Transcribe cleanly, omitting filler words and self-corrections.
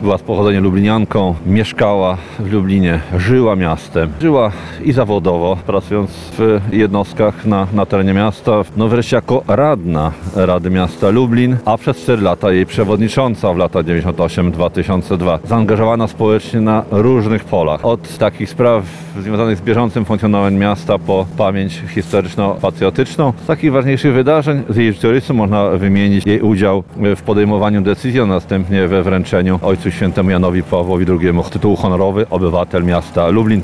była z pochodzenia lublinianką, mieszkała w Lublinie, żyła miastem. Żyła i zawodowo, pracując w jednostkach na terenie miasta. No wreszcie jako radna Rady Miasta Lublin, a przez 4 lata jej przewodnicząca w latach 98-2002. Zaangażowana społecznie na różnych polach. Od takich spraw związanych z bieżącym funkcjonowaniem miasta po pamięć historyczno-patriotyczną. Z takich ważniejszych wydarzeń z jej życiorysu można wymienić jej udział w podejmowaniu decyzji, a następnie we wręczeniu Ojcu Świętemu Janowi Pawłowi II tytułu honorowy Obywatel Miasta Lublin.